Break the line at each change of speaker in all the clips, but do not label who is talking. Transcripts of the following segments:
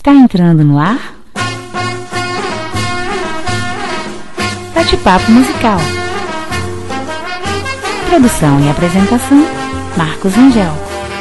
Está entrando no ar Bate-Papo Musical. Produção e apresentação, Marcos Angel.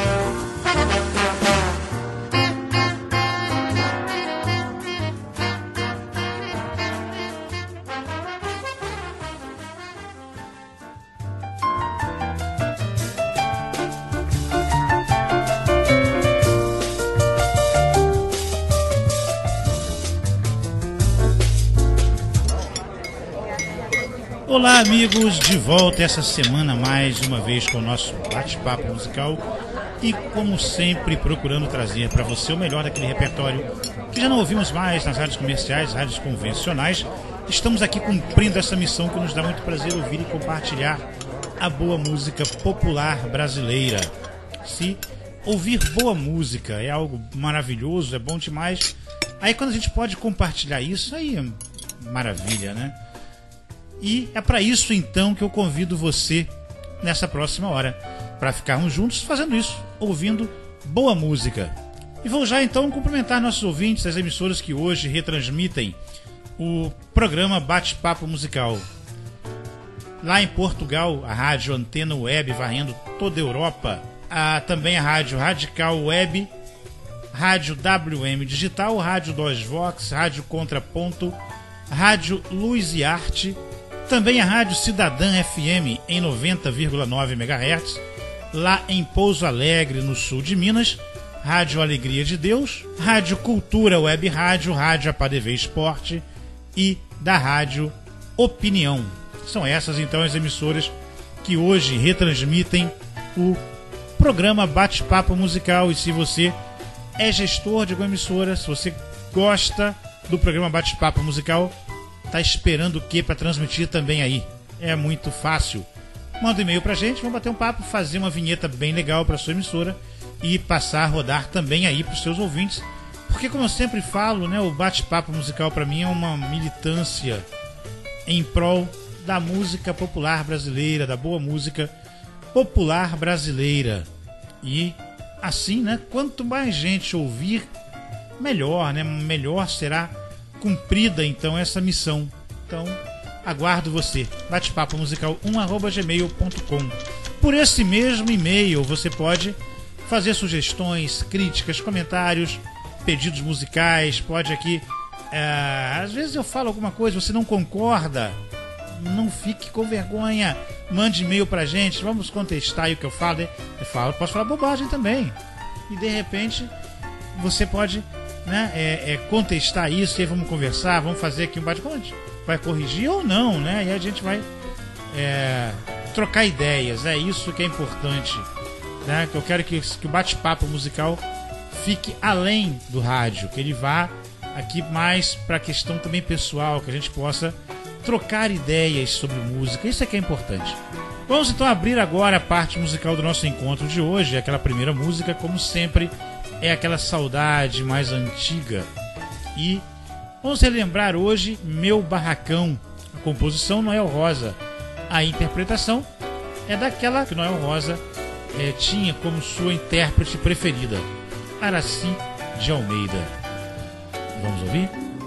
Olá amigos, de volta essa semana mais uma vez com o nosso bate-papo musical e como sempre procurando trazer para você o melhor daquele repertório que já não ouvimos mais nas rádios comerciais, rádios convencionais. Estamos aqui cumprindo essa missão que nos dá muito prazer ouvir e compartilhar a boa música popular brasileira. Se ouvir boa música é algo maravilhoso, é bom demais, aí quando a gente pode compartilhar isso, aí é maravilha, né? E é para isso então que eu convido você nessa próxima hora, para ficarmos juntos fazendo isso, ouvindo boa música. E vou já então cumprimentar nossos ouvintes das emissoras que hoje retransmitem o programa Bate-Papo Musical. Lá em Portugal, a rádio Antena Web varrendo toda a Europa, também a rádio Radical Web, rádio WM Digital, rádio 2 Vox, rádio Contraponto, rádio Luz e Arte, também a Rádio Cidadã FM em 90,9 MHz, lá em Pouso Alegre, no sul de Minas, Rádio Alegria de Deus, Rádio Cultura Web Rádio, Rádio APADV Esporte e da Rádio Opinião. São essas então as emissoras que hoje retransmitem o programa Bate-Papo Musical. E se você é gestor de alguma emissora, se você gosta do programa Bate-Papo Musical, tá esperando o que para transmitir também aí? É muito fácil. Manda um e-mail pra gente, vamos bater um papo, fazer uma vinheta bem legal para sua emissora e passar a rodar também aí para os seus ouvintes. Porque como eu sempre falo, né, o bate-papo musical para mim é uma militância em prol da música popular brasileira, da boa música popular brasileira. E assim, né, quanto mais gente ouvir, melhor, né? Melhor será cumprida então essa missão. Então aguardo você, batepapomusical1@gmail.com. Por esse mesmo e-mail você pode fazer sugestões, críticas, comentários, pedidos musicais. Pode aqui, às vezes eu falo alguma coisa, você não concorda, não fique com vergonha, mande e-mail pra gente, vamos contestar aí o que eu falo. Posso falar bobagem também, e de repente você pode, né, contestar isso, e aí vamos conversar, vamos fazer aqui um bate-papo, vai corrigir ou não, né? E a gente vai trocar ideias, é isso que é importante, né? Que eu quero que o bate-papo musical fique além do rádio, que ele vá aqui mais para a questão também pessoal, que a gente possa trocar ideias sobre música, isso é que é importante. Vamos então abrir agora a parte musical do nosso encontro de hoje. Aquela primeira música, como sempre, é aquela saudade mais antiga. E vamos relembrar hoje Meu Barracão, a composição Noel Rosa. A interpretação é daquela que Noel Rosa tinha como sua intérprete preferida, Aracy de Almeida. Vamos ouvir?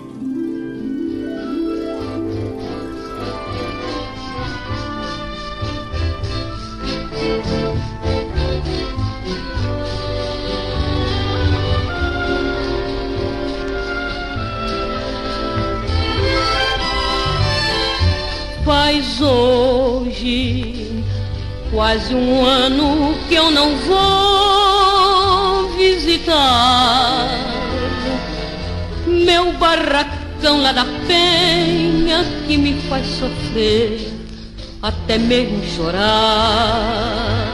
Faz hoje quase um ano que eu não vou visitar meu barracão lá da Penha, que me faz sofrer até mesmo chorar,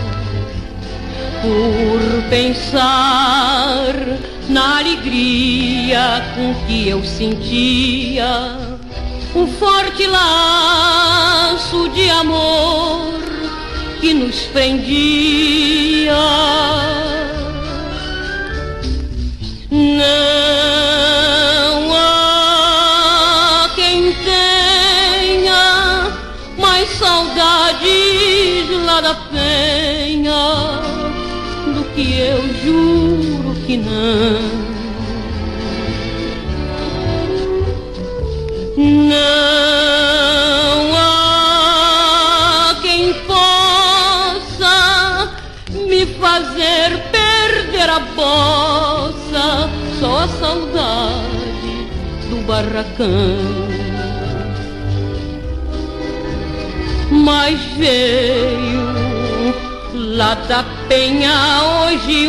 por pensar na alegria com que eu sentia um forte laço de amor que nos prendia. Não há quem tenha mais saudades lá da Penha do que eu, juro que não. possa, só a saudade do barracão. Mas veio lá da penha hoje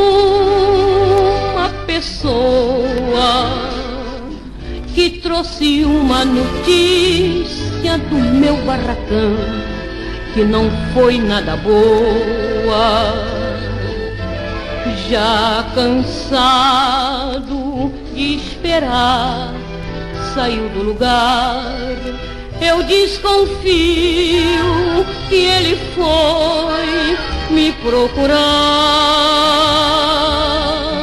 uma pessoa que trouxe uma notícia do meu barracão que não foi nada boa. Já cansado de esperar, saiu do lugar. Eu desconfio que ele foi me procurar.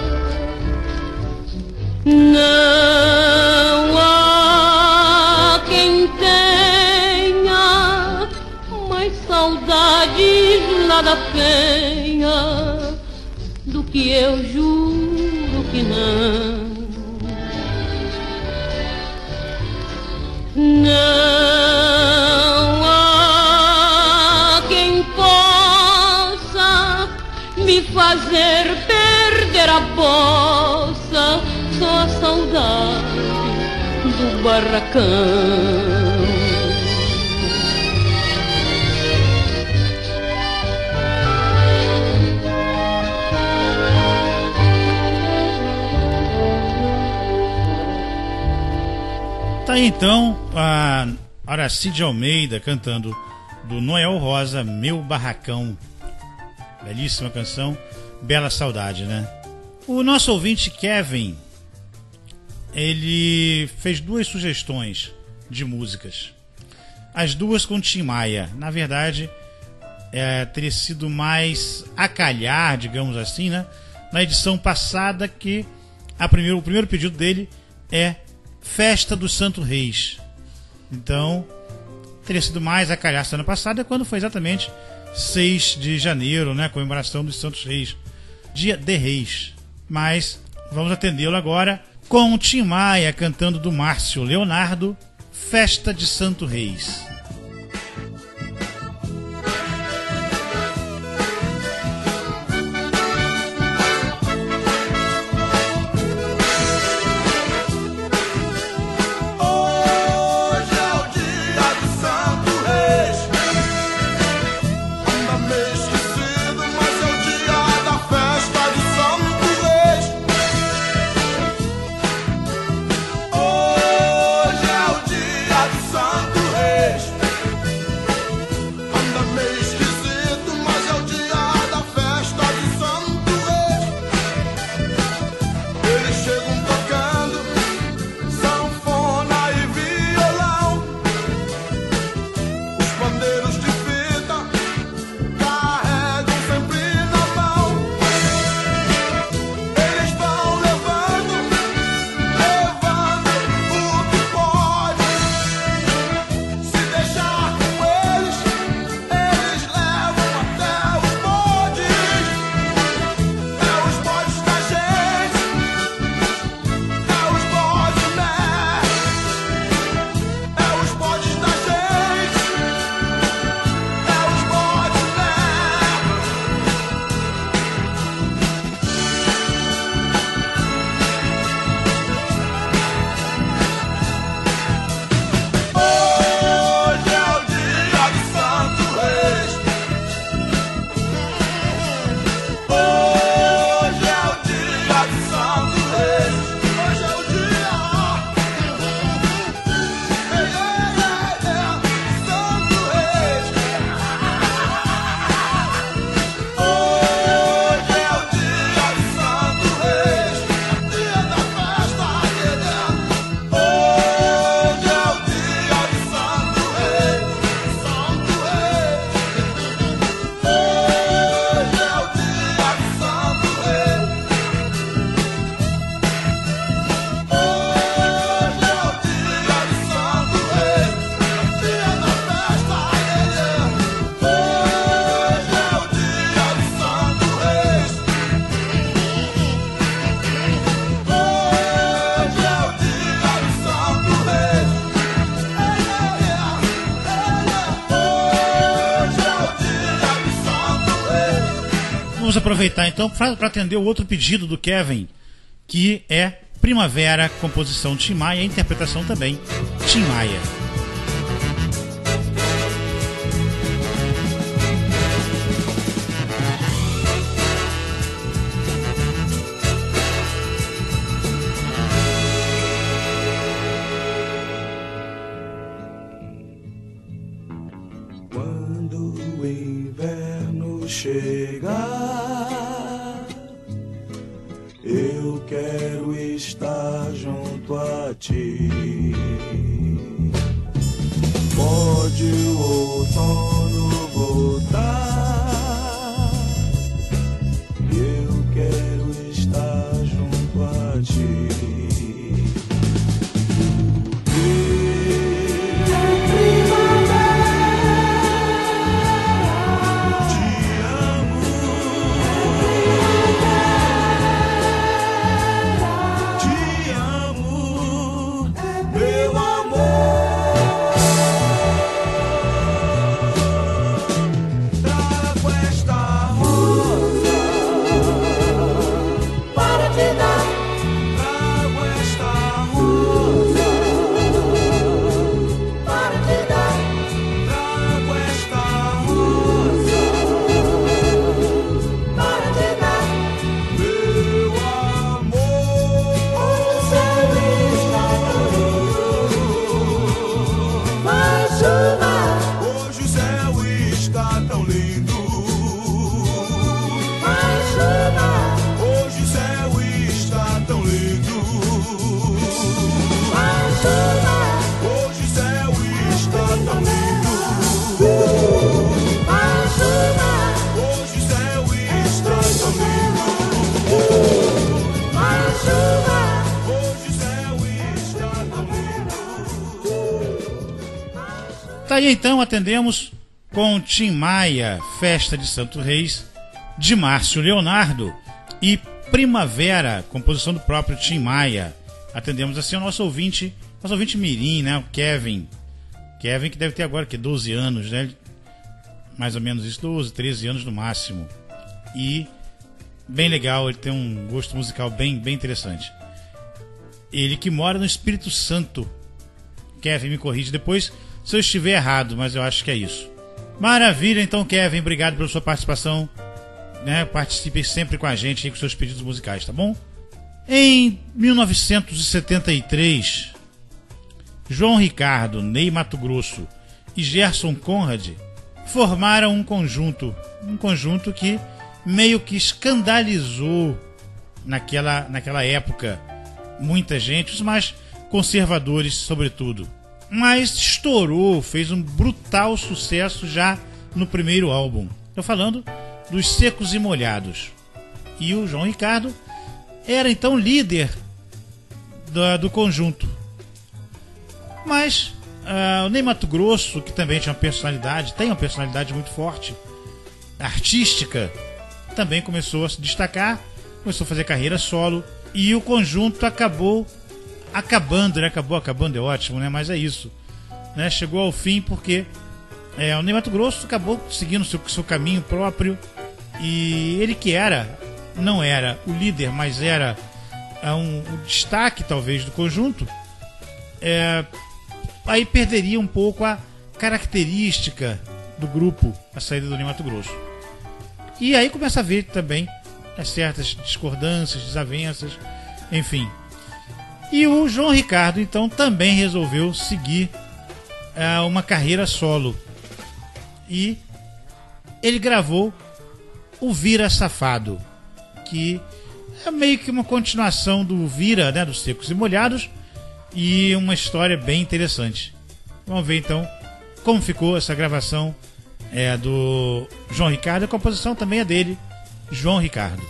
Não há quem tenha mais saudades lá da penha do que eu, juro que não. Não há quem possa me fazer perder a bossa, só a saudade do barracão.
Tá aí então a Aracide Almeida cantando do Noel Rosa, Meu Barracão. Belíssima canção, bela saudade, né? O nosso ouvinte Kevin, ele fez 2 sugestões de músicas, as duas com Tim Maia. Na verdade, teria sido mais a calhar, digamos assim, né? Na edição passada, que o primeiro pedido dele é Festa dos Santos Reis. Então, teria sido mais a calhar semana passada, quando foi exatamente 6 de janeiro, né? Comemoração dos Santos Reis, Dia de Reis. Mas vamos atendê-lo agora com o Tim Maia cantando do Márcio Leonardo, Festa de Santos Reis.
Santo Reis.
vamos aproveitar então para atender o outro pedido do Kevin, que é Primavera, composição Tim Maia, interpretação também Tim Maia.
Quando o inverno chegar, eu quero estar junto a ti. Pode o outono voltar, eu quero estar junto a ti.
Tá aí então, atendemos com Tim Maia, Festa de Santo Reis, de Márcio Leonardo, e Primavera, composição do próprio Tim Maia. Atendemos assim o nosso ouvinte mirim, né, o Kevin. Kevin que deve ter agora que 12 anos, né? Mais ou menos isso, 12, 13 anos no máximo. E bem legal, ele tem um gosto musical bem interessante. Ele que mora no Espírito Santo. Kevin, me corrige depois se eu estiver errado, mas eu acho que é isso. Maravilha, então, Kevin, obrigado pela sua participação, né? Participe sempre com a gente aí com seus pedidos musicais, tá bom? Em 1973, João Ricardo, Ney Matogrosso e Gerson Conrad formaram um conjunto que meio que escandalizou naquela época muita gente, os mais conservadores sobretudo. Mas estourou, fez um brutal sucesso já no primeiro álbum. Estou falando dos Secos e Molhados. E o João Ricardo era então líder do conjunto. Mas o Ney Matogrosso, que também tem uma personalidade muito forte, artística, também começou a se destacar, começou a fazer carreira solo, e o conjunto acabou acabando, é ótimo, né? Mas é isso, né? Chegou ao fim porque o Ney Matogrosso acabou seguindo seu caminho próprio, e ele que não era o líder, mas era o destaque talvez do conjunto, aí perderia um pouco a característica do grupo, a saída do Ney Matogrosso. E aí começa a ver também certas discordâncias, desavenças, enfim. E o João Ricardo então também resolveu seguir uma carreira solo, e ele gravou o Vira Safado, que é meio que uma continuação do Vira, né, dos Secos e Molhados, e uma história bem interessante. Vamos ver então como ficou essa gravação do João Ricardo. A composição também é dele, João Ricardo.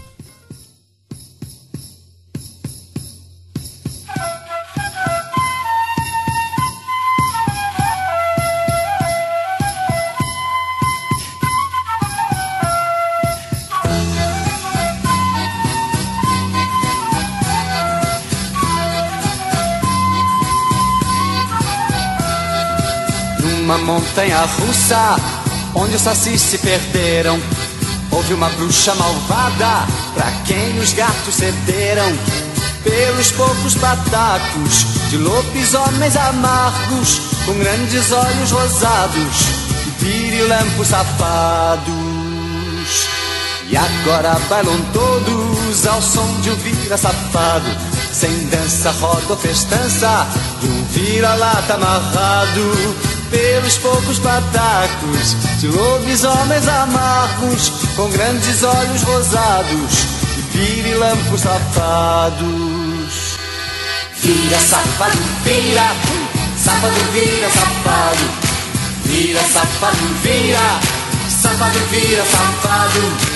Uma montanha russa onde os sacis se perderam, Houve uma bruxa malvada pra quem os gatos cederam, pelos poucos patacos de lobisomens amargos, com grandes olhos rosados e pirilampos safados. E agora bailam todos ao som de um vira safado, sem dança, roda ou festança, de um vira-lata amarrado, pelos poucos patacos de lobisomens amargos, com grandes olhos rosados e pirilampos safados. Vira, safado, vira, safado, vira, safado, vira, safado, vira, safado, vira, safado.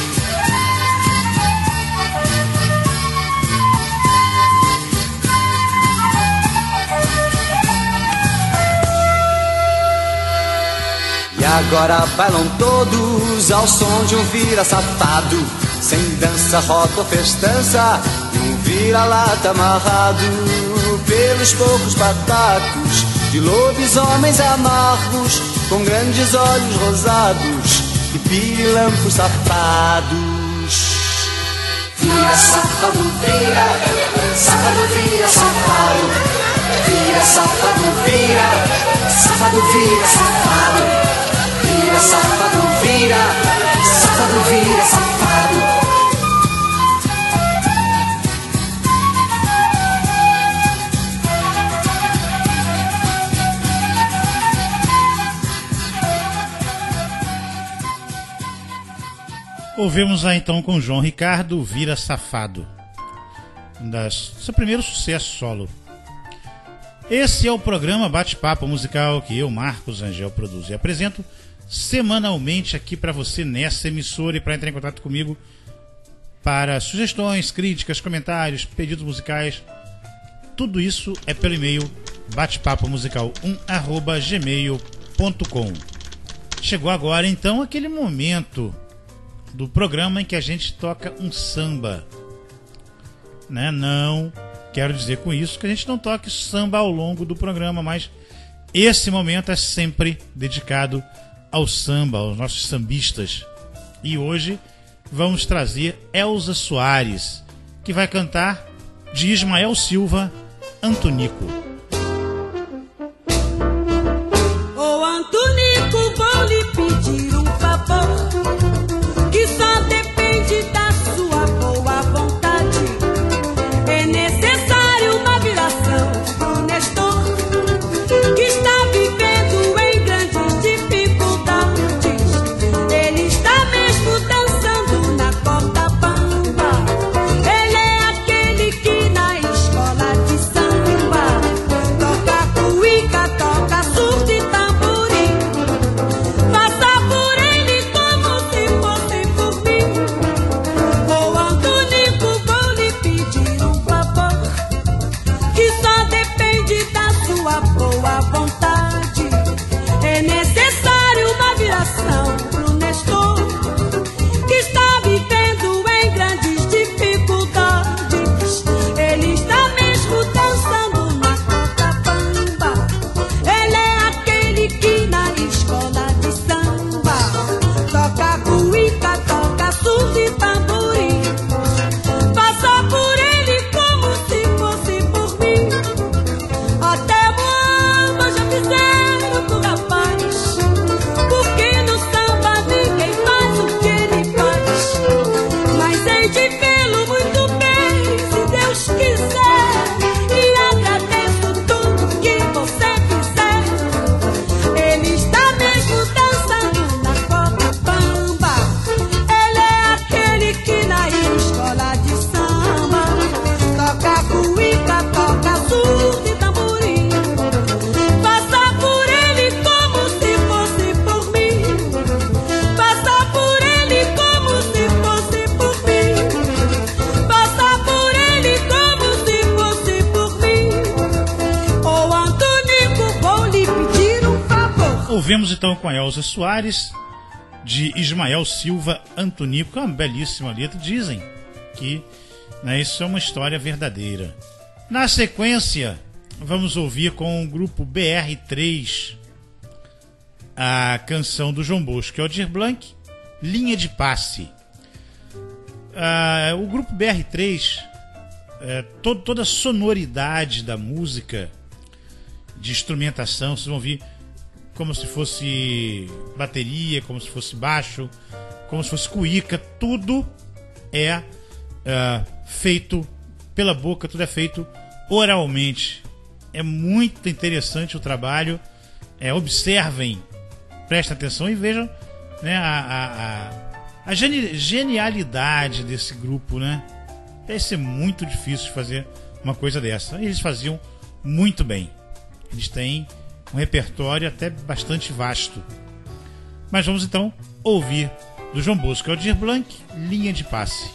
E agora bailam todos ao som de um vira safado, sem dança, roda ou festança, de um vira-lata amarrado, pelos poucos patacos de lobisomens amargos, com grandes olhos rosados e pirilampos safados. Vira, safado, vira, safado, vira, safado, vira, safado, vira, safado, vira, safado. Vira, safado, vira, safado, vira, safado.
Ouvimos lá então com João Ricardo, Vira Safado, seu primeiro sucesso solo. Esse é o programa Bate-Papo Musical que eu, Marcos Angel, produzo e apresento semanalmente aqui para você nessa emissora. E para entrar em contato comigo para sugestões, críticas, comentários, pedidos musicais, tudo isso é pelo e-mail batepapomusical1@gmail.com. Chegou agora então aquele momento do programa em que a gente toca um samba, né? Não quero dizer com isso que a gente não toque samba ao longo do programa, mas esse momento é sempre dedicado ao samba, aos nossos sambistas. E hoje vamos trazer Elza Soares, que vai cantar de Ismael Silva, Antonico.
Ô Antonico, vou lhe pedir um favor, que só depende da sua boa vontade. É necessário uma viração pro Nestor, que está vivendo em grandes dificuldades. Ele está mesmo dançando na corda bamba. Ele é aquele que na escola de samba toca cuíca, toca surdo e tamborim. Passa por ele como se fosse por mim. Ô Antonico, vou lhe pedir um favor, que só depende da sua boa vontade. É necessário uma viração pro Nestor, que está vivendo em grandes dificuldades. Ele está mesmo dançando na corda bamba. Ele é aquele que na escola de samba toca cuíca, toca surdo e tamborim. Passa por ele como se fosse por mim. Até Moamba já fizeram pro rapaz, porque no samba ninguém faz o que ele faz. Mas hei de vê-lo muito bem, se Deus quiser, e agradeço tudo que você fizer. Ele está mesmo dançando na corda bamba. Ele é aquele que na escola de samba toca cuíca, toca surdo e tamborim. Passa por ele como se fosse por mim. Passa por ele como se fosse por mim. Passa por ele como se fosse por mim. Ô Antonico, vou lhe pedir um favor.
Ouvimos então com a Elza Soares, de Ismael Silva, Antonico. É uma belíssima letra. Dizem que, né, isso é uma história verdadeira. Na sequência, vamos ouvir com o grupo BR3 a canção do João Bosco e Aldir Blanc, Linha de Passe. O grupo BR3, toda a sonoridade da música, de instrumentação, vocês vão ouvir como se fosse bateria, como se fosse baixo, como se fosse cuíca, tudo é feito pela boca, tudo é feito oralmente. É muito interessante o trabalho. Observem, prestem atenção e vejam, né, a genialidade desse grupo, né? Deve ser muito difícil de fazer uma coisa dessa. E eles faziam muito bem. Eles têm um repertório até bastante vasto. Mas vamos então ouvir do João Bosco e Aldir Blanc, Linha de Passe.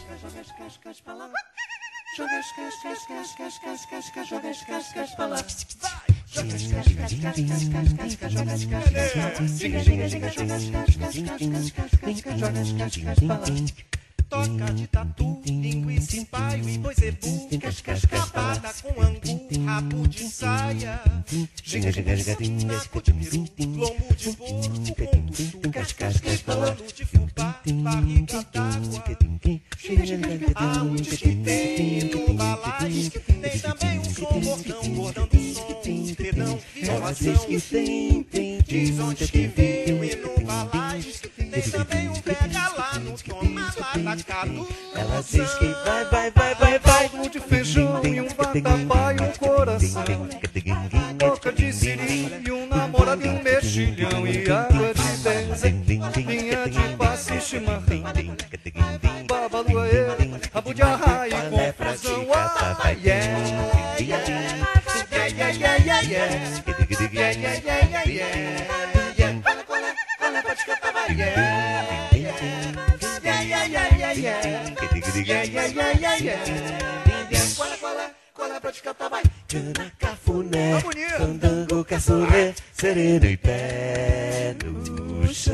Toca de tatu, linguiça em paio e boizebu, rabada com angu, rabo de saia, ginga de saco de peru, lombo de porco com tutu, bolo de fubá, barriga d'água, aonde que tem no balaio, tem também um som bordão do som, pedão, violação, diz onde que viu e no balaio, tem também um pega lá no toma lá na cadu.
Ela diz que vai, um de feijão e um vatapá e um coração, boca de siri e um namorado e um mexilhão e água de benzen, linha de passe, chimarrão, babaluaê, rabo de arraia e confusão.
Cana, cafuné, candango, caçulé, sereno e pé no chão,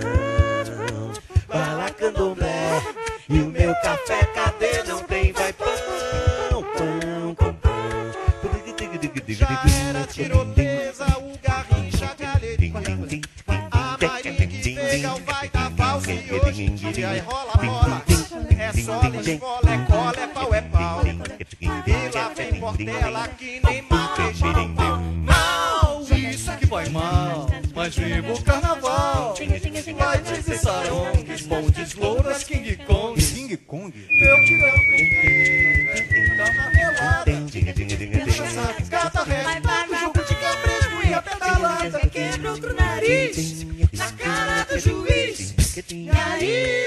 bala, candomblé, e o meu café, cadê? Não tem, vai pão com pão. Já era tirolesa, o garrincha, galerinha, a rainha que pega o vai da valsa e hoje em dia rola. É sola, escola, é cola, é pau, é pau. E lá vem portela que nem marquejão.
Mal, isso que vai mal, mas viva o carnaval. Vai dizer sarongues, bondes, louras, King Kong. Meu tirão primeiro, dá uma relada. Puxa sabe, cata resto, jogo de cabresto e a pedalada.
Quebra outro nariz na cara do juiz. E aí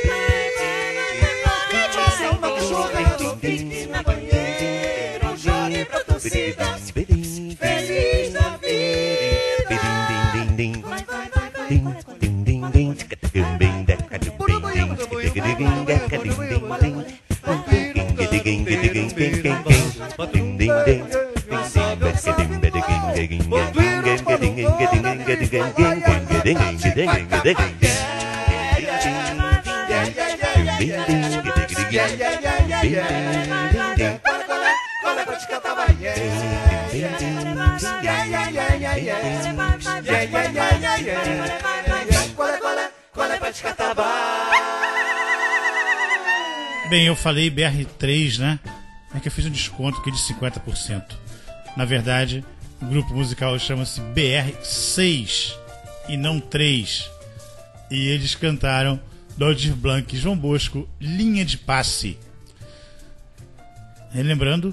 Uma cachorra,
fique na banheira ou jogue pra torcida. Feliz da vida.
Bem, eu falei BR3, né? É que eu fiz um desconto aqui de 50%. Na verdade, o grupo musical chama-se BR6 e não 3. E eles cantaram do Aldir Blanc e João Bosco, Linha de Passe. Relembrando,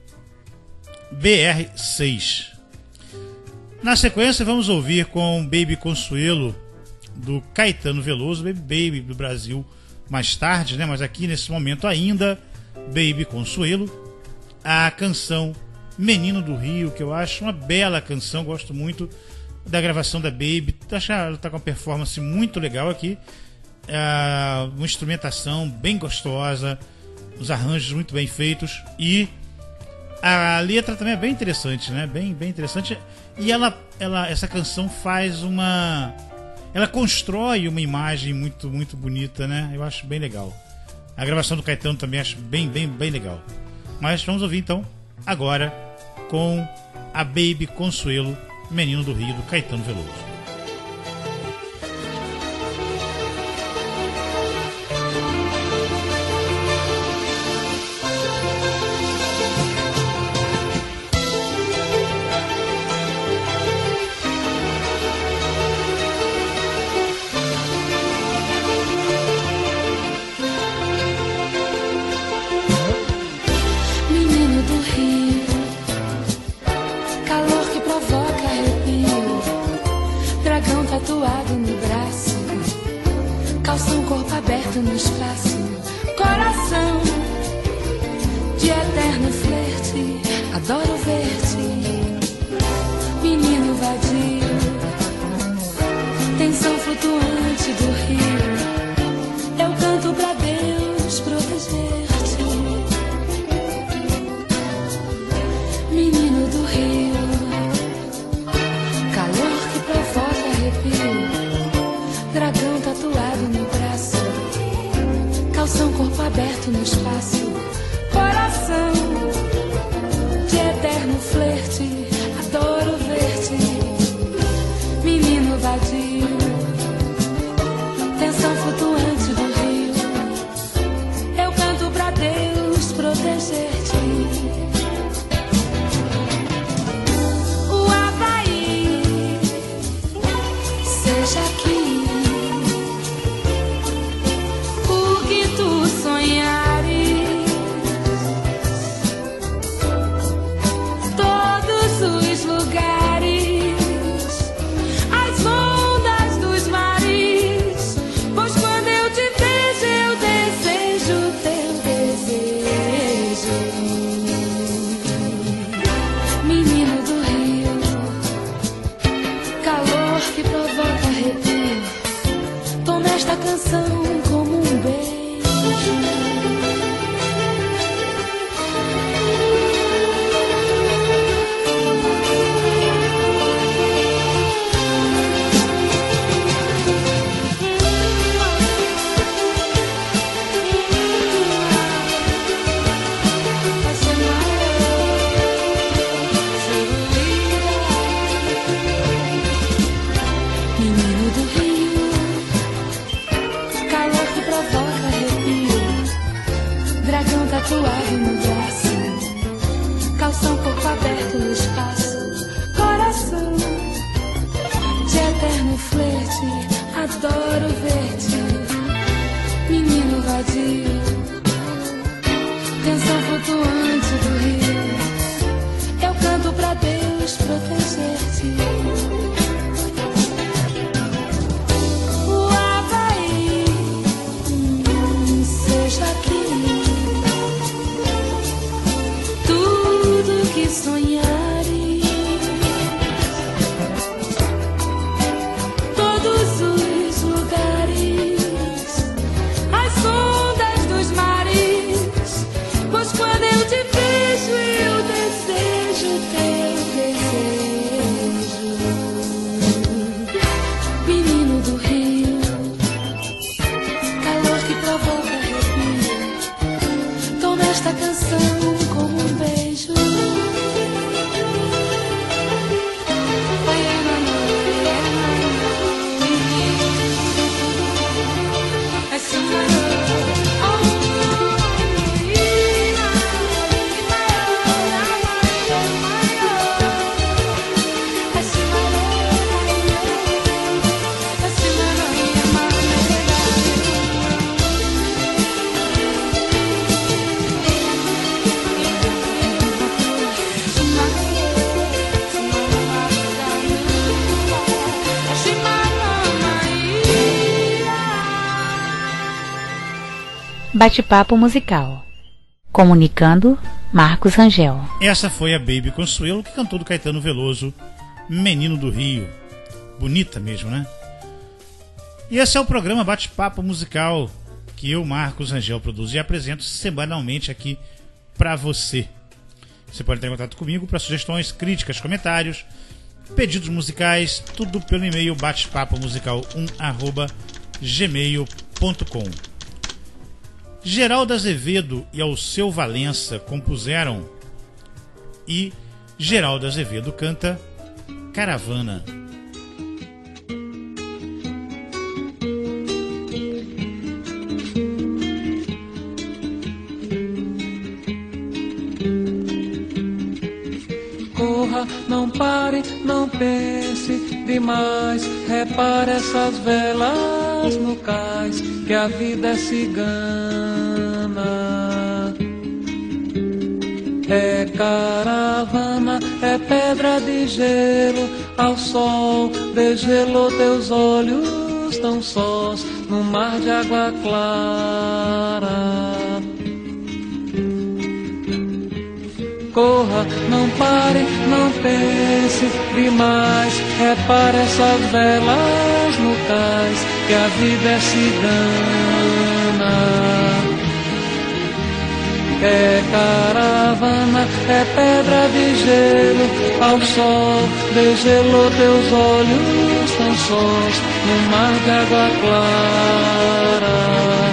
BR6. Na sequência, vamos ouvir com Baby Consuelo, do Caetano Veloso, Baby do Brasil mais tarde, né? Mas aqui nesse momento ainda, Baby Consuelo, a canção Menino do Rio, que eu acho uma bela canção, gosto muito da gravação da Baby, acho que ela está com uma performance muito legal aqui, uma instrumentação bem gostosa, os arranjos muito bem feitos e a letra também é bem interessante, né? Bem interessante. E essa canção faz ela constrói uma imagem muito, muito bonita, né? Eu acho bem legal. A gravação do Caetano também acho bem legal. Mas vamos ouvir então, agora, com a Baby Consuelo, Menino do Rio, do Caetano Veloso.
tatuado no braço, calção, corpo aberto no espaço, coração de eterno flerte, adoro ver-te, menino vadio, tensão flutuante do rio, eu canto pra Deus proteger-te, menino do rio, calor que provoca arrepio, dragão tatuado no braço, calção, corpo aberto no espaço, coração de eterno flerte, adoro ver-te, menino vadio, tensão flutuante do rio, eu canto pra Deus proteger-te. O Havaí, seja aqui o que tu sonhares, todos os lugares, as ondas dos mares, pois quando eu te vejo eu desejo teu desejo, menino do rio, calor que provoca arrepio, toma esta canção como um beijo. Menino do rio, calor que provoca arrepio, dragão tatuado no braço, calção, corpo aberto no espaço, coração de eterno flerte, adoro ver-te, menino vadio, tensão flutuante do rio, eu canto pra Deus proteger-te. O Havaí, seja aqui tudo que sonhares, todos os lugares, as ondas dos mares, pois quando eu te vejo eu desejo teu desejo, menino do rio, calor que provoca arrepio, toma esta canção como um beijo.
Bate-papo musical. Comunicando, Marcos Rangel.
Essa foi a Baby Consuelo, que cantou do Caetano Veloso, Menino do Rio. Bonita mesmo, né? E esse é o programa Bate-papo musical que eu, Marcos Rangel, produzo e apresento semanalmente aqui pra você. Você pode entrar em contato comigo para sugestões, críticas, comentários, pedidos musicais, tudo pelo e-mail batepapomusical1@gmail.com. Geraldo Azevedo e Alceu Valença compuseram e Geraldo Azevedo canta Caravana.
Corra, não pare, não pense demais, repare essas velas no cais, que a vida é cigana. É caravana, é é pedra de gelo, ao sol degelou teus olhos tão sós no mar de água clara. Corra, não pare, não pense demais, repare essas velas no cais, que a vida é cigana. É caravana, é pedra de gelo, ao sol degelou teus olhos tão sós no mar de água clara.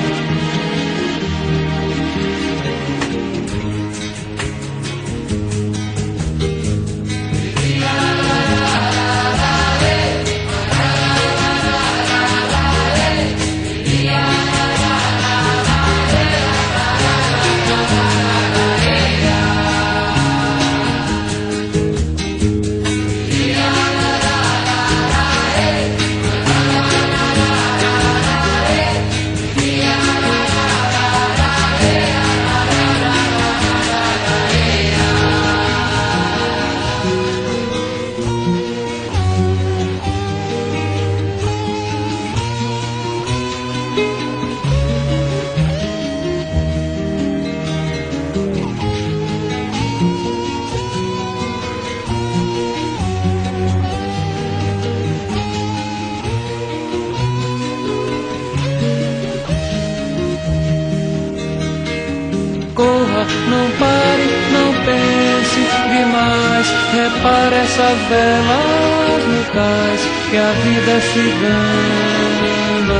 Não pare, não pense demais, repare essas velas no cais, que a vida é cigana.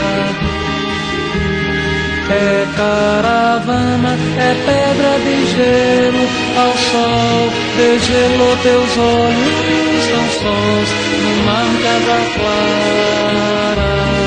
É caravana, é pedra de gelo, ao sol degelou teus olhos tão sós no mar de água clara.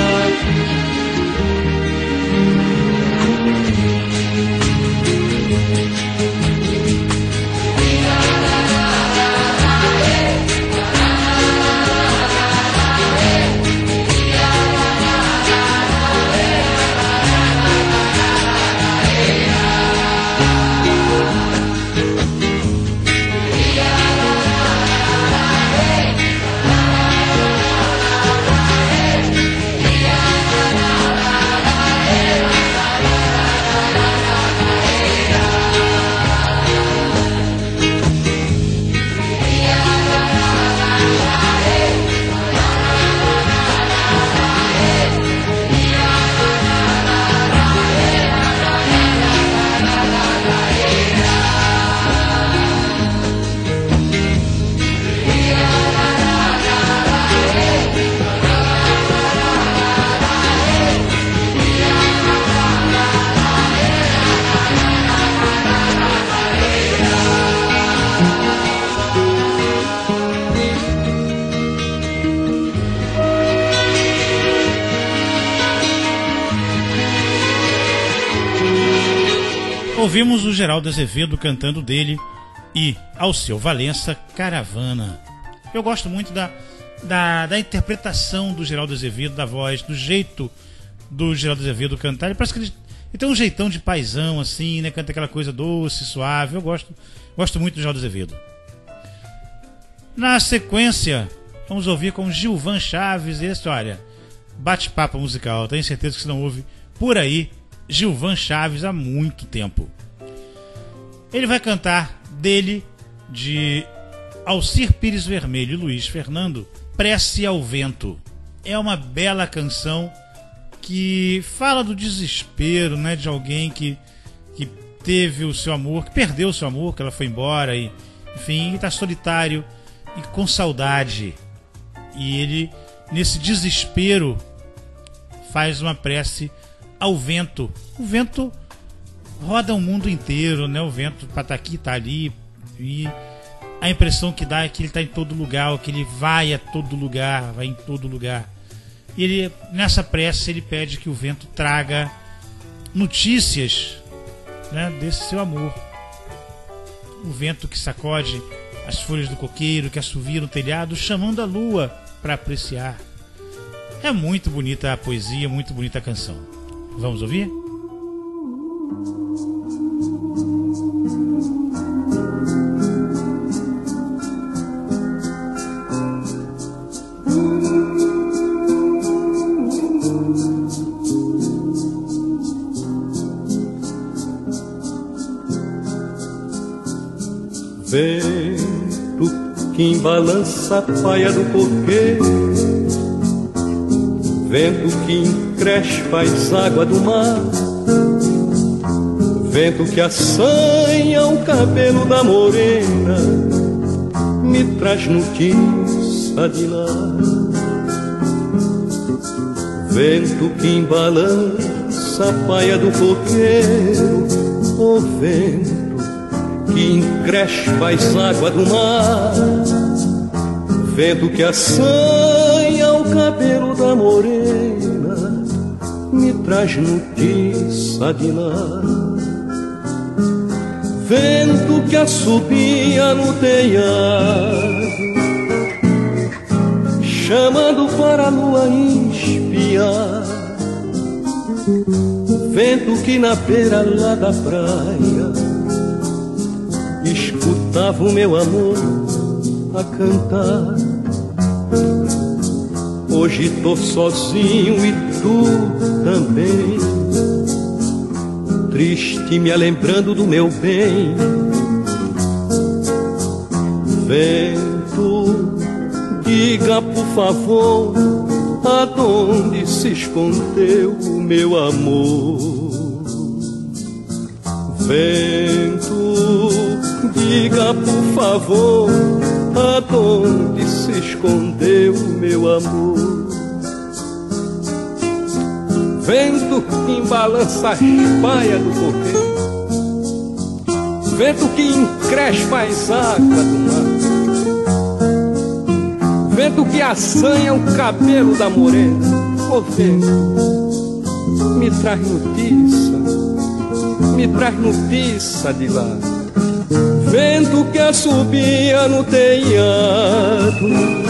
Ouvimos o Geraldo Azevedo cantando dele e Alceu Valença, Caravana. Eu gosto muito da interpretação do Geraldo Azevedo, da voz, do jeito do Geraldo Azevedo cantar. Ele parece que ele tem um jeitão de paizão, assim, né? Canta aquela coisa doce, suave. Eu gosto muito do Geraldo Azevedo. Na sequência, vamos ouvir com Gilvan Chaves e essa, olha, bate-papo musical. Tenho certeza que você não ouve por aí Gilvan Chaves há muito tempo. Ele vai cantar dele, de Alcir Pires Vermelho e Luiz Fernando, Prece ao Vento. É uma bela canção que fala do desespero, né, de alguém que teve o seu amor, que perdeu o seu amor, que ela foi embora e, enfim, está solitário e com saudade. E ele, nesse desespero, faz uma prece ao vento. O vento roda o mundo inteiro, né? O vento tá aqui, tá ali, e a impressão que dá é que ele está em todo lugar, que ele vai a todo lugar, vai em todo lugar. E ele, nessa prece, ele pede que o vento traga notícias, né, desse seu amor. O vento que sacode as folhas do coqueiro, que assovia no telhado, chamando a lua para apreciar. É muito bonita a poesia, muito bonita a canção. Vamos ouvir?
vento que balança a paia do coqueiro, vento que encrespa as águas do mar, vento que assanha o cabelo da morena, me traz notícia de lá. Vento que balança a paia do coqueiro, o vento que encrespa as águas do mar, vento que assanha o cabelo da morena, me traz notícia de lá. Vento que assobia no telhado, chamando para a lua espiar, vento que na beira lá da praia escutava o meu amor a cantar. Hoje tô sozinho e tu também, triste me lembrando do meu bem. Vento, diga por favor, aonde se escondeu o meu amor? Vento, diga por favor, aonde se escondeu o meu amor? Vento que balança as paias do coqueiro, vento que encrespa as águas do mar, vento que assanha o cabelo da morena, ô vento, me traz notícia de lá. Vento que assobia no telhado,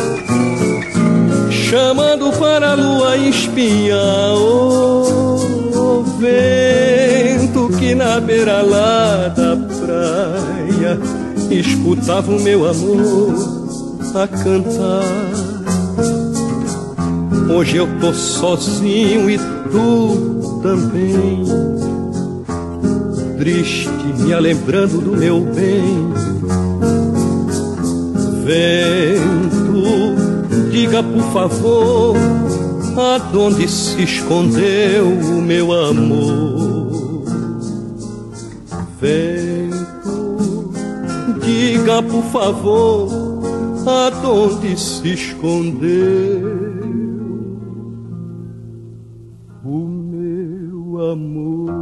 chamando para a lua espiar, oh, vento que na beira lá da praia escutava o meu amor a cantar. Hoje eu tô sozinho e tu também, triste me lembrando do meu bem. Vento, diga por favor, aonde se escondeu o meu amor? Vento, diga por favor, aonde se escondeu o meu amor?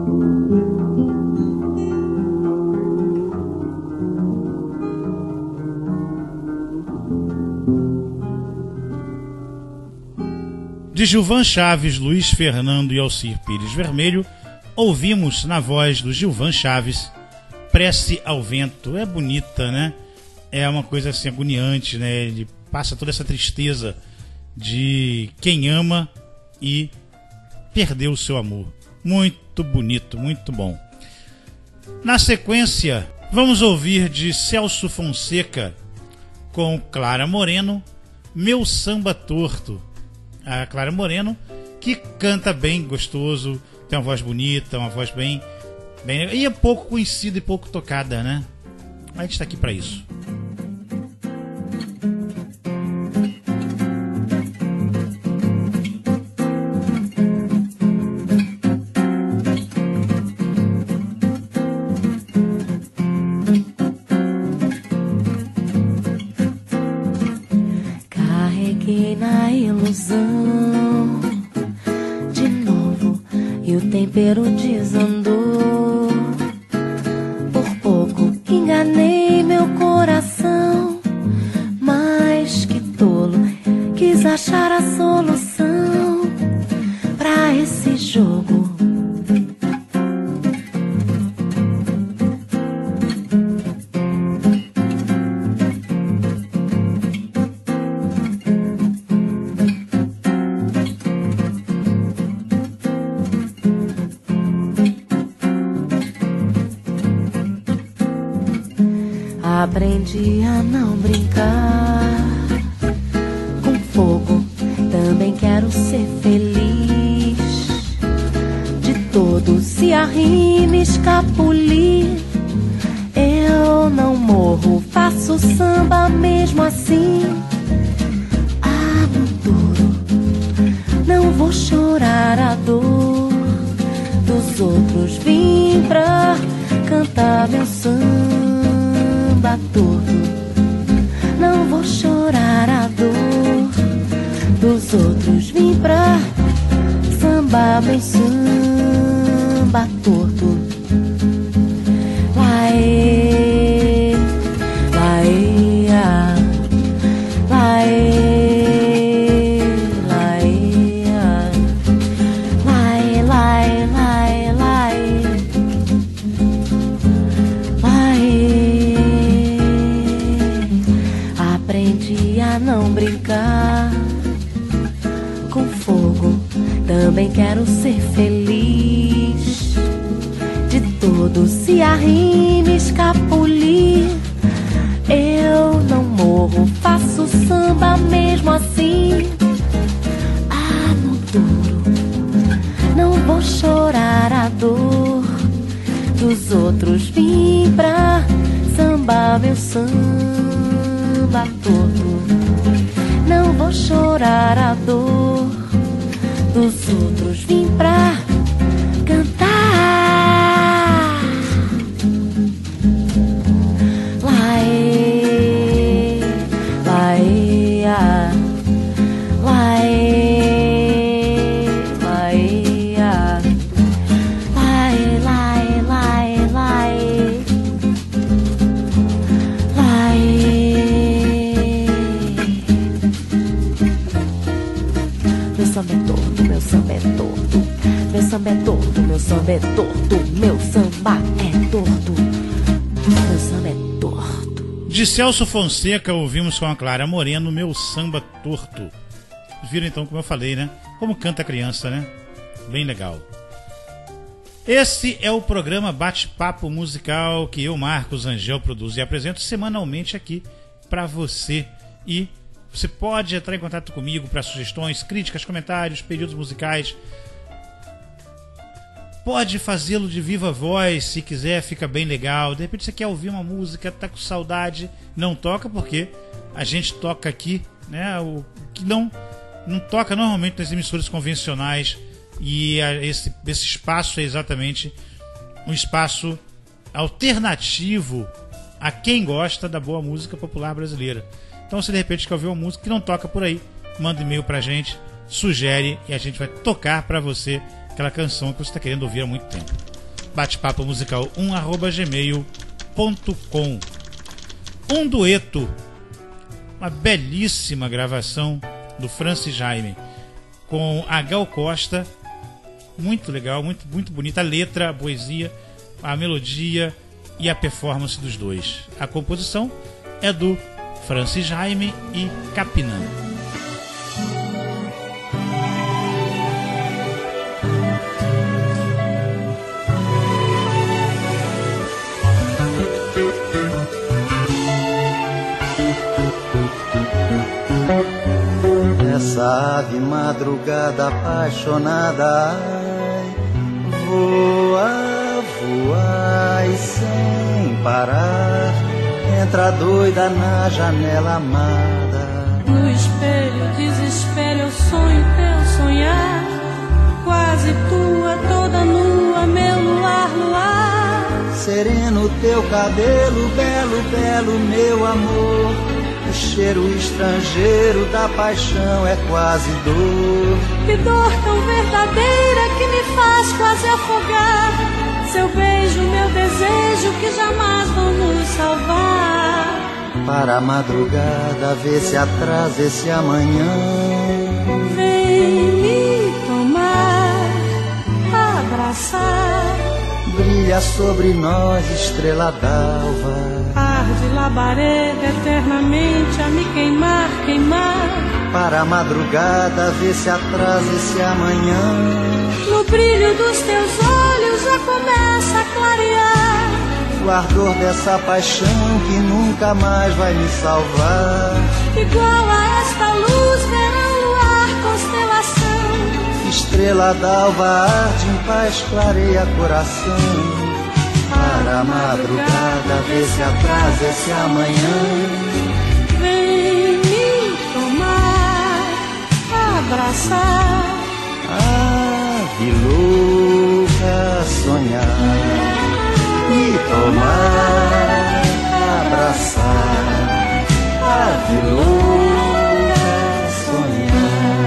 De Gilvan Chaves, Luiz Fernando e Alcir Pires Vermelho, ouvimos na voz do Gilvan Chaves, Prece ao Vento. É bonita, né? É uma coisa assim agoniante, né? Ele passa toda essa tristeza de quem ama e perdeu o seu amor. Muito bonito, muito bom. Na sequência, vamos ouvir de Celso Fonseca com Clara Moreno, Meu Samba Torto. A Clara Moreno, que canta bem gostoso, tem uma voz bonita, uma voz bem e é pouco conhecida e pouco tocada, né? Mas a gente está aqui para isso.
Carreguei na ilusão de novo e o tempero desandou. Por pouco enganei meu coração, mas que tolo, quis achar a solução pra esse jogo. Aprendi a não brincar com fogo, também quero ser feliz. De todo se arrime, escapulir, eu não morro, faço
faço samba mesmo assim. Ah, montoro, não vou chorar a dor dos outros. Vim pra cantar meu samba torto. Não vou chorar a dor dos outros. Vim pra sambar meu samba torto. Laê, laê, ah, laê, laê, ah, laê, laê, laê, laê, laê. Aprendi a não brincar com fogo, também quero ser feliz. De todo se arrime, escapulir. Eu não morro, faço samba mesmo assim. Ah, no duro, não vou chorar a dor dos outros. Vim pra sambar meu samba torto. Não vou chorar a dor dos outros. Vim pra cantar. Laê, laê, ah, laê, laê, ah, laê, laê, laê, laê, laê. Meu samba é torto, meu samba é torto. Meu samba é torto, meu samba é torto. Meu samba é torto. Meu samba é torto.
De Celso Fonseca, ouvimos com a Clara Moreno, Meu Samba Torto. Viram então como eu falei, né? Como canta a criança, né? Bem legal. Esse é o programa Bate-Papo Musical que eu, Marcos Angel, produzo e apresento semanalmente aqui pra você. E você pode entrar em contato comigo para sugestões, críticas, comentários, pedidos musicais. Pode fazê-lo de viva voz, se quiser, fica bem legal. De repente você quer ouvir uma música, tá com saudade, não toca, porque a gente toca aqui, né? O que não toca normalmente nas emissoras convencionais. E esse espaço é exatamente um espaço alternativo a quem gosta da boa música popular brasileira. Então, se de repente quer ouvir uma música que não toca por aí, manda e-mail pra gente, sugere e a gente vai tocar pra você aquela canção que você está querendo ouvir há muito tempo. Bate-papo musical 1@gmail.com. Um dueto, uma belíssima gravação do Francis Jaime com a Gal Costa, muito legal, muito, muito bonita a letra, a poesia, a melodia e a performance dos dois. A composição é do Francis Jaime e Capinã.
Essa ave madrugada apaixonada, ai, voa, voa e sem parar, entra doida na janela amada.
No espelho, desespelho, eu sonho teu sonhar, quase tua, toda nua, meu luar, luar.
Sereno teu cabelo, belo, belo, meu amor. O cheiro estrangeiro da paixão é quase dor.
Que dor tão verdadeira que me faz quase afogar. Seu beijo, meu desejo que jamais vão nos salvar.
Para a madrugada, vê se atrasa esse amanhã.
Vem me tomar, abraçar.
Brilha sobre nós, estrela d'alva.
Arde labareda eternamente a me queimar, queimar.
Para a madrugada, vê se atrasa esse amanhã.
No brilho dos teus olhos já começa a clarear.
O ardor dessa paixão que nunca mais vai me salvar.
Igual a esta luz, verão, luar, constelação.
Estrela d'alva arde em paz, clareia coração.
Para
para a madrugada, vê se atrasa esse amanhã.
Vem me tomar, abraçar.
Ave louca, sonhar, me tomar, abraçar. Ave louca, sonhar.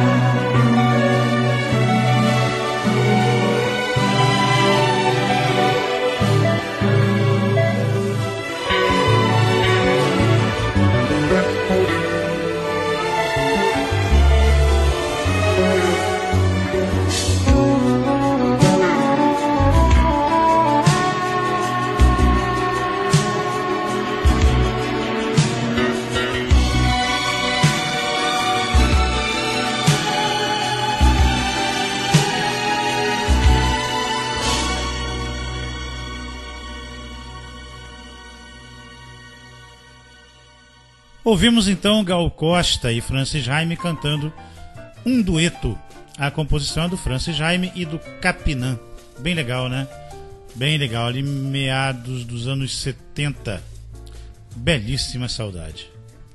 Ouvimos então Gal Costa e Francis Jaime cantando um dueto. A composição é do Francis Jaime e do Capinã. Bem legal, né? Bem legal, ali meados dos anos 70. Belíssima saudade.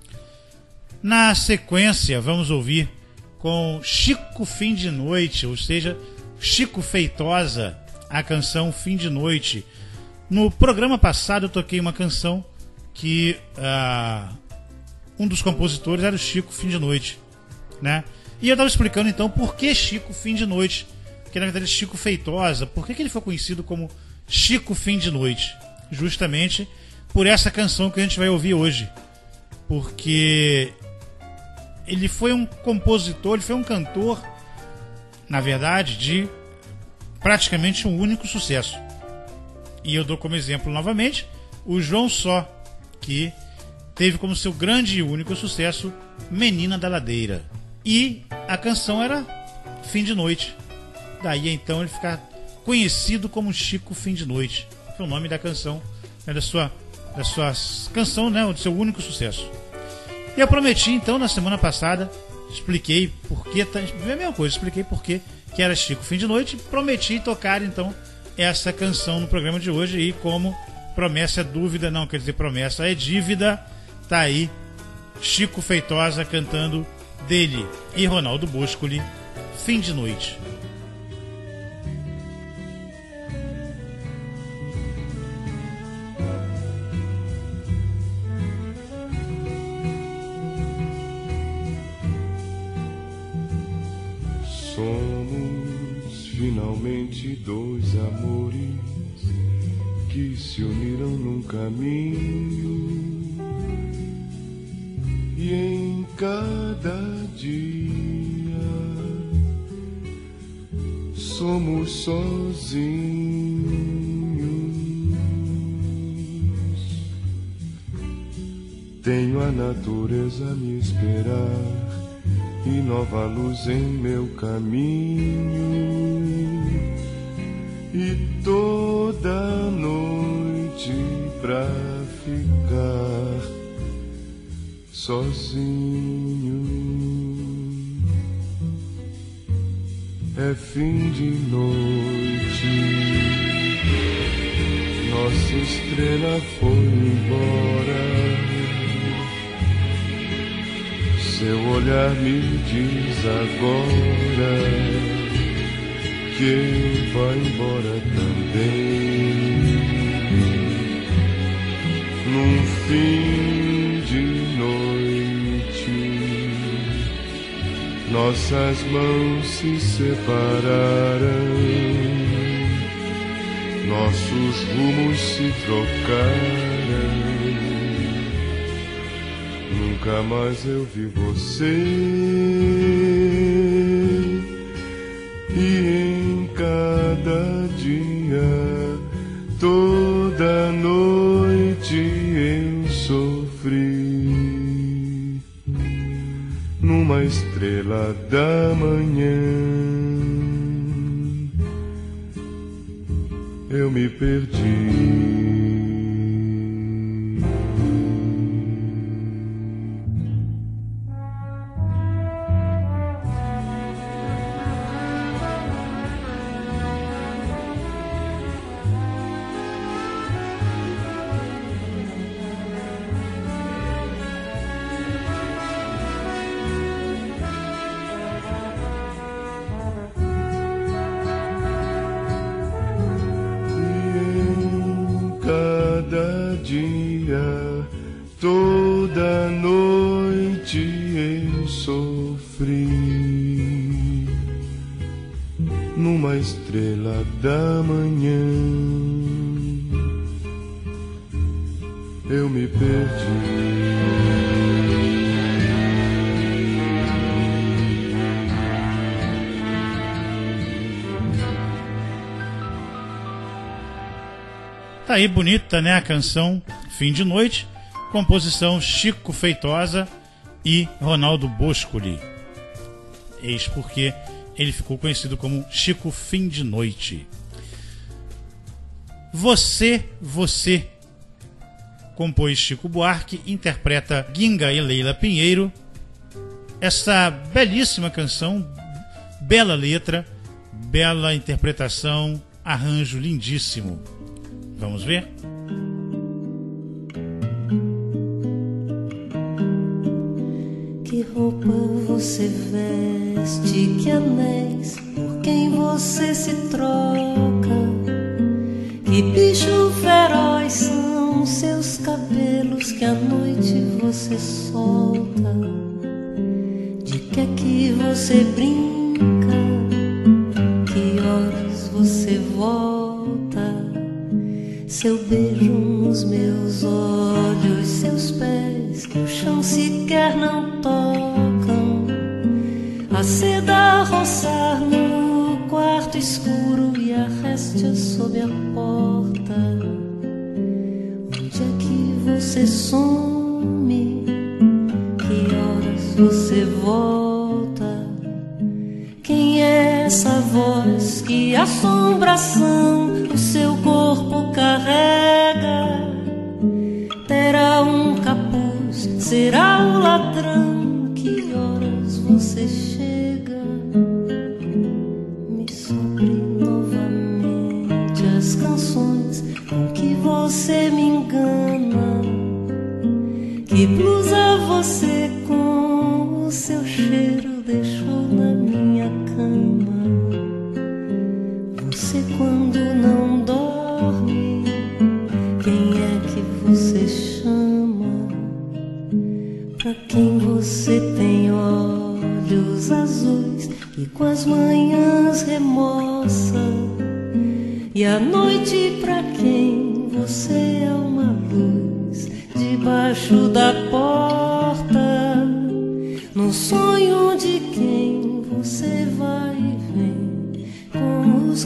Na sequência, vamos ouvir com Chico Fim de Noite, ou seja, Chico Feitosa, a canção Fim de Noite. No programa passado eu toquei uma canção que um dos compositores era o Chico Fim de Noite, né? E eu estava explicando então por que Chico Fim de Noite, que na verdade é Chico Feitosa, por que ele foi conhecido como Chico Fim de Noite? Justamente por essa canção que a gente vai ouvir hoje, porque ele foi um compositor, ele foi um cantor, na verdade, de praticamente um único sucesso. E eu dou como exemplo novamente o João Só, que teve como seu grande e único sucesso Menina da Ladeira. E a canção era Fim de Noite. Daí então ele ficar conhecido como Chico Fim de Noite. Foi o nome da canção, né, da sua canção, né, do seu único sucesso. E eu prometi então na semana passada, expliquei porque, a mesma coisa, expliquei porque que era Chico Fim de Noite, prometi tocar então essa canção no programa de hoje e como promessa é dúvida, não quer dizer promessa é dívida, tá aí Chico Feitosa cantando dele e Ronaldo Boscoli, Fim de Noite.
Somos finalmente dois amores que se uniram num caminho, e em cada dia somos sozinhos. Tenho a natureza a me esperar e nova luz em meu caminho, e toda noite pra ficar sozinho. É fim de noite, nossa estrela foi embora. Seu olhar me diz agora que vai embora também. Num fim de noite, nossas mãos se separaram, nossos rumos se trocaram. Nunca mais eu vi você, e em cada dia, toda noite eu sofri. Numa estrela da manhã eu me perdi. noite eu sofri, numa estrela da manhã eu me perdi.
Tá aí bonita, né, a canção Fim de Noite, composição Chico Feitosa e Ronaldo Boscoli. Eis porque ele ficou conhecido como Chico Fim de Noite. Você, compôs Chico Buarque, interpreta Ginga e Leila Pinheiro. Essa belíssima canção, bela letra, bela interpretação, arranjo lindíssimo. Vamos ver?
Que roupa você veste, que anéis, por quem você se troca? Que bicho feroz são seus cabelos que à noite você solta? De que é que você brinca? Que horas você volta? Seu beijo nos meus olhos, seus pés que o chão sequer não tocam, a seda a roçar no quarto escuro e a réstia sob a porta. Onde é que você some? Que horas você volta? Quem é essa voz? Que assombração o seu corpo carrega? Terá um capuz? Será o ladrão? Que horas você chega? Me sopre novamente as canções com que você me engana. Que blusa você com o seu cheiro deixou na minha cama? Você quando não dorme, quem é que você chama? Pra quem você tem olhos azuis e com as manhãs remoça? E à noite pra quem você é uma luz debaixo da porta? No sonho de quem você vai e vem com os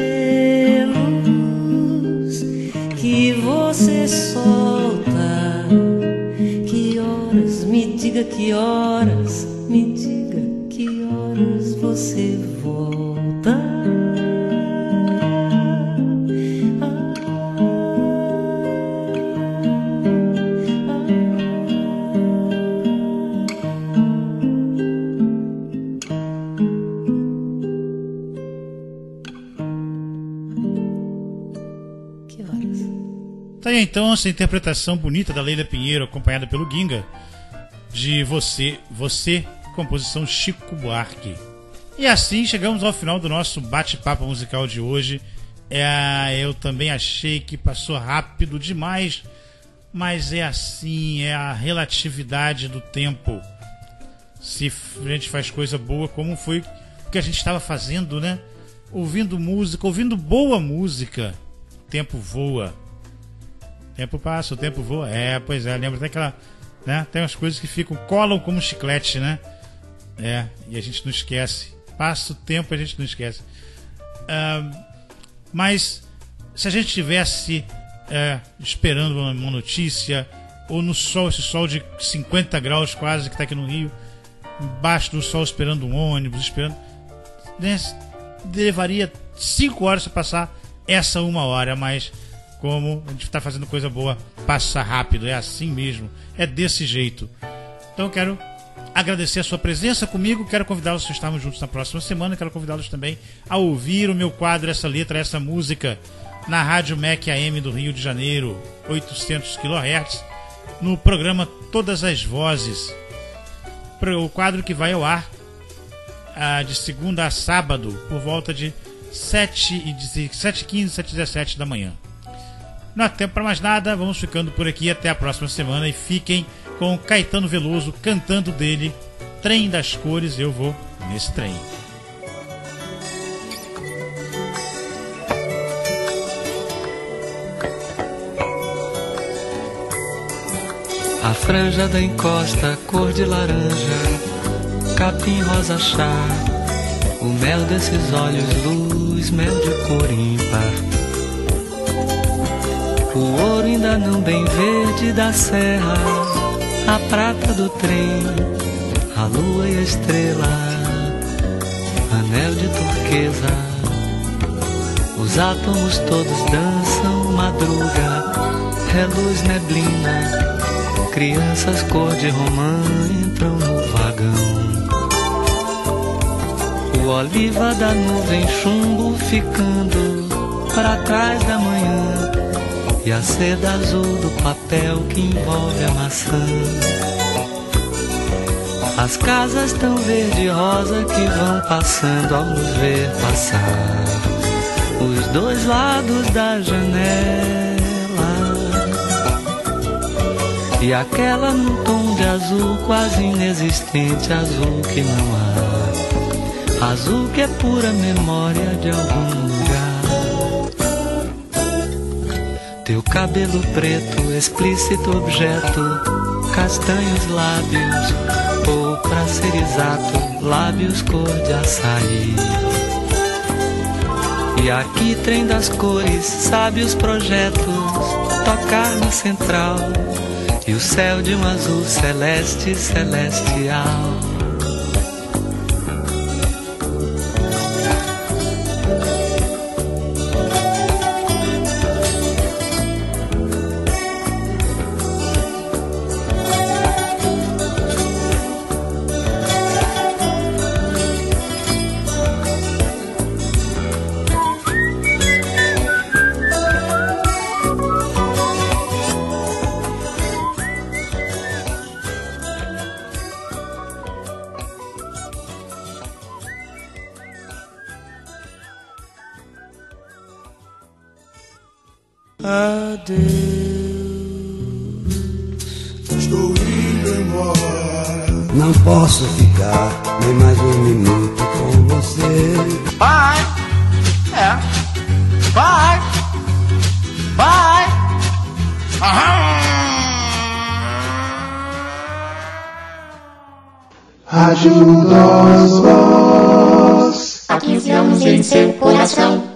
cabelos que você solta? Que horas, me diga que horas, me diga que horas você volta?
Tá aí então essa interpretação bonita da Leila Pinheiro, acompanhada pelo Ginga, de Você, composição Chico Buarque. E assim chegamos ao final do nosso bate-papo musical de hoje. Eu também achei que passou rápido demais, mas é assim, é a relatividade do tempo. Se a gente faz coisa boa, como foi o que a gente estava fazendo, né? Ouvindo música, ouvindo boa música, o tempo voa. O tempo passa, o tempo voa. Pois é, lembra até aquela, né? Tem umas coisas que colam como chiclete, né? E a gente não esquece. Passa o tempo, a gente não esquece. Mas se a gente estivesse esperando uma notícia, ou no sol, esse sol de 50 graus quase que está aqui no Rio, embaixo do sol esperando um ônibus, esperando, né? Levaria 5 horas para passar essa 1 hora, mas como a gente está fazendo coisa boa, passa rápido, é assim mesmo, é desse jeito. Então eu quero agradecer a sua presença comigo, quero convidá-los a estarmos juntos na próxima semana, quero convidá-los também a ouvir o meu quadro, essa letra, essa música, na Rádio MEC AM do Rio de Janeiro, 800 kHz, no programa Todas as Vozes, o quadro que vai ao ar de segunda a sábado, por volta de 7h15, 7h17 da manhã. Não há tempo para mais nada, vamos ficando por aqui até a próxima semana e fiquem com Caetano Veloso cantando dele Trem das Cores. Eu vou nesse trem.
A franja da encosta, cor de laranja, capim rosa chá, o mel desses olhos, luz, mel de cor ímpar. O ouro ainda não bem verde da serra, a prata do trem, a lua e a estrela, anel de turquesa. Os átomos todos dançam, madruga, reluz, neblina. Crianças cor de romã entram no vagão. O oliva da nuvem chumbo ficando para trás da manhã, e a seda azul do papel que envolve a maçã. As casas tão verde e rosa que vão passando ao nos ver passar, os dois lados da janela. E aquela num tom de azul quase inexistente, azul que não há, azul que é pura memória de algum lugar. Teu cabelo preto, explícito objeto, castanhos lábios, ou pra ser exato, lábios cor de açaí. E aqui trem das cores, sabe os projetos, tocar na central, e o céu de um azul celeste, celestial.
Adeus, estou indo embora.
Não posso ficar nem mais um minuto com você.
Bye, é, bye, bye.
Ajuda os vós. Há 15 anos em seu coração.